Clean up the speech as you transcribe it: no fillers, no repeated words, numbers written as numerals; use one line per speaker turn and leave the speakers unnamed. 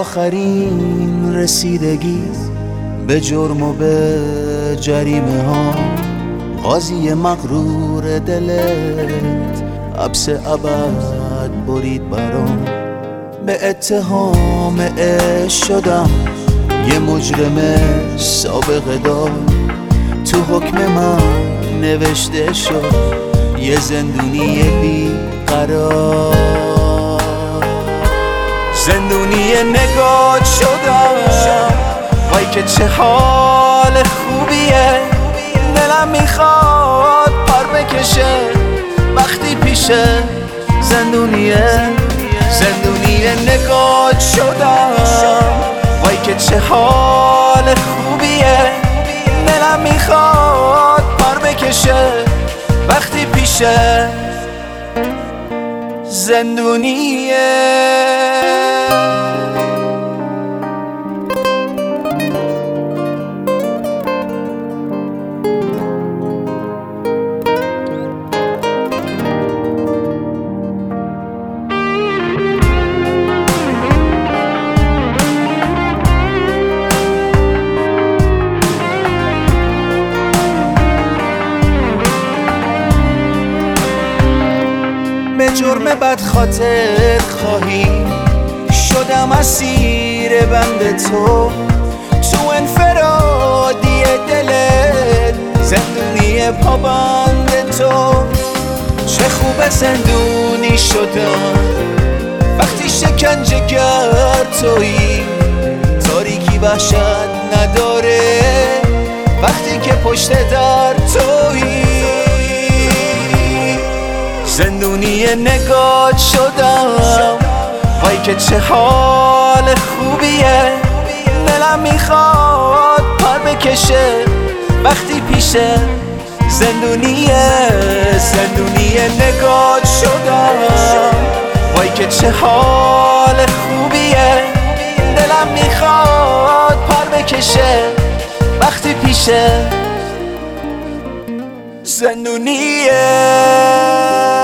آخرین رسیدگی به جرم و به جریمه ها، قاضی مغرور دلت حبس ابد برید برام. به اتهام عشق شدم یه مجرم سابقه دار، تو حکم من نوشته شد یه زندونی بی قرار. زندونی نگات شدم، وای که چه حال خوبیه. دلم میخواد پر بکشه وقتی پیشه زندونیه. زندونی نگات شدم، وای که چه حال خوبیه. دلم میخواد پر بکشه وقتی پیشه زندونیه. به جرم بد خاطر خواهی شدم اسیر بند تو انفرادی دلت، زندونی پابند تو. چه خوب زندونی شدم وقتی شکنجه گر تویی. تاریکی وحشت نداره وقتی که پشت در تویی. زندونی نگات شدم، وای که چه حال خوبیه. دلم میخواد پر بکشه وقتی پیشه زندونیه. زندونی نگات شدم، وای که چه حال خوبیه. دلم میخواد پر بکشه وقتی پیشه زندونیه.